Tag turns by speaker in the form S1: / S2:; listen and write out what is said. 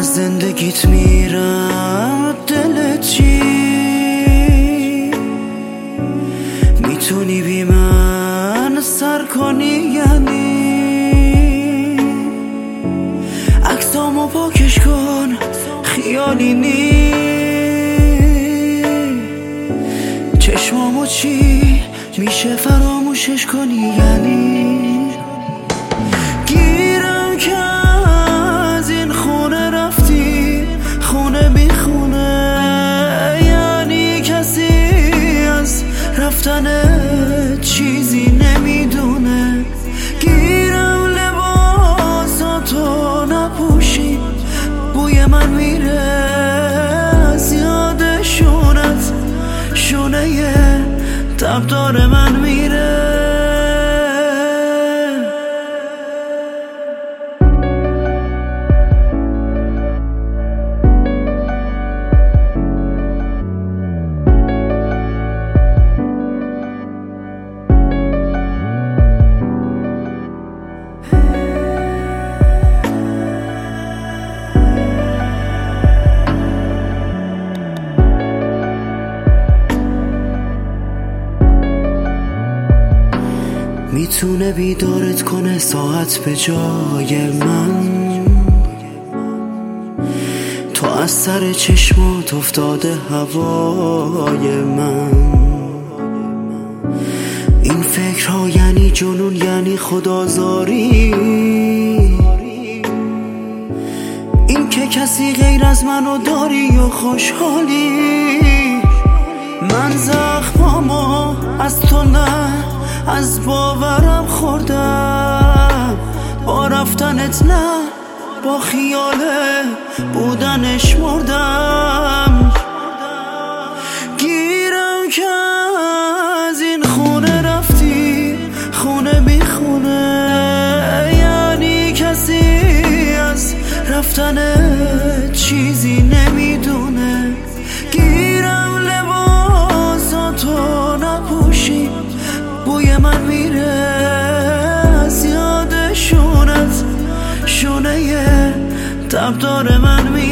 S1: از زندگیت میرم دلت چی؟ میتونی بی من سر کنی یعنی؟ عکسامو پاکش کن خیالی نی. چشمامو چی میشه فراموشش کنی یعنی؟ گیرم که از این خونه رفتی خونه بی خونه، یعنی کسی از رفتن چیزی نمیدونه. گیرم لباساتو نپوشی بوی من میره از یاد شونت، شونه تبدار من میره. میتونه بیدارت کنه ساعت به جای من، تو از سر چشمات افتاده هوای من. این فکرها یعنی جنون، یعنی خدازاری، این که کسی غیر از منو داری و خوشحالی. من زخمامو از تو نه از باورم خوردم، با رفتنت نه با خیال بودنش مردم. گیرم که از این خونه رفتی خونه بی خونه، یعنی کسی از رفتن چیزی نمیدونه. گیرم لباساتو نپوشی بوی من میره از یاد شونت، شونه تبدار من میره.